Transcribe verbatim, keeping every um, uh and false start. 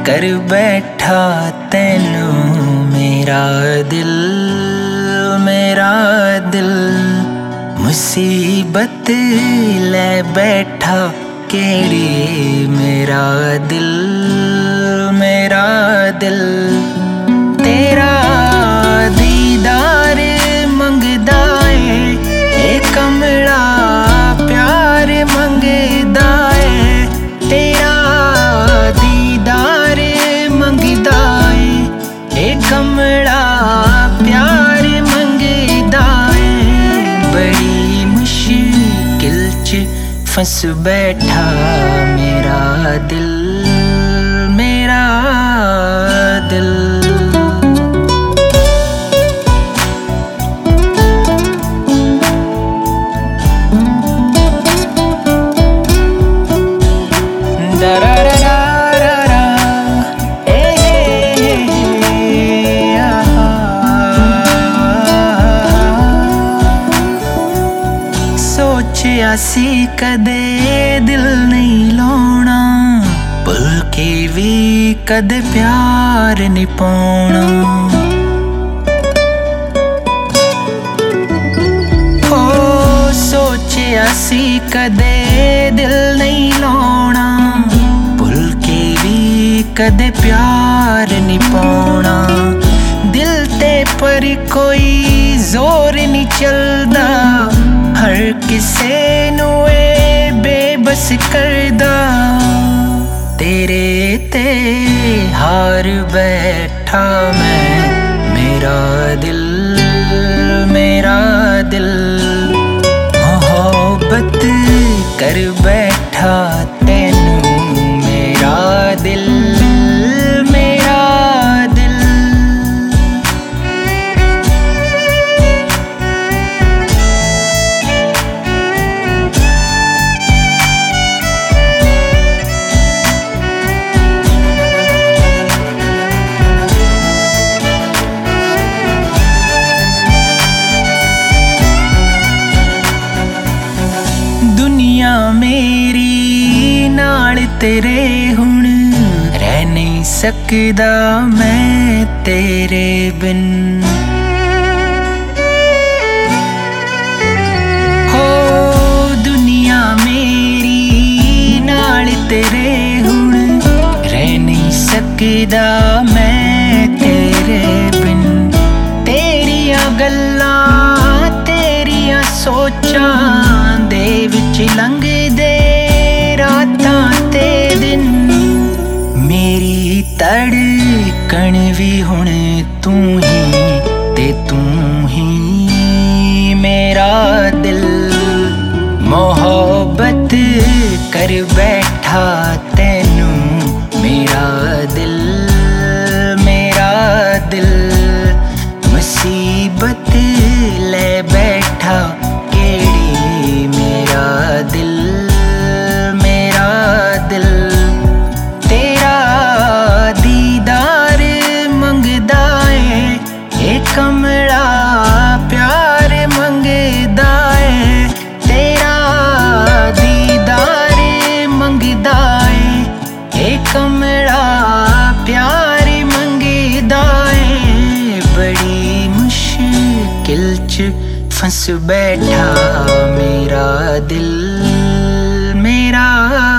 कर बैठा तैनू मेरा दिल मेरा दिल मुसीबत ले बैठा केड़ी मेरा दिल मेरा दिल तेरा दीदार मंगदा है ए कमला प्यार मंगदा है तेरा दीदार मंगदा है ए कमला प्यार मंगदा है बड़ी मुश्किल च फंस बैठा मेरा दिल मेरा दिल सोचिया सी कदे दिल नहीं लाना भुल के भी कदे प्यार नहीं पाना हो सोचिया सी कदे दिल नहीं लाना भुल के भी कदे प्यार नहीं पाना दिल ते पर कोई जोर नहीं चलदा हर किसे नुए बेबस करदा तेरे ते हार बैठा मैं मेरा दिल मेरा दिल मोहब्बत कर बैठा तैनू मेरा दिल मेरा दिल दुनिया मेरी नाल तेरे हुण रह नहीं सकदा मैं तेरे बिन हो दुनिया मेरी नाल तेरे हुण रह नहीं सकदा मैं तेरे बिन तेरिया गल्लां तेरिया सोचां दे विच लंघदे रातां ते दिन मेरी धड़कन भी हुण तू ही ते तू ही मेरा दिल मोहब्बत कर बैठा तैनू मेरा दिल मेरा दिल मुसीबत ले बैठा केड़ी मेरा दिल मेरा दिल तेरा दीदार मंगदा है ए कमला प्यार मंगदा है तेरा दीदार मंगदा है ए कमला प्यार मंगदा है बड़ी मुश्किल च फंस बैठा मेरा दिल मेरा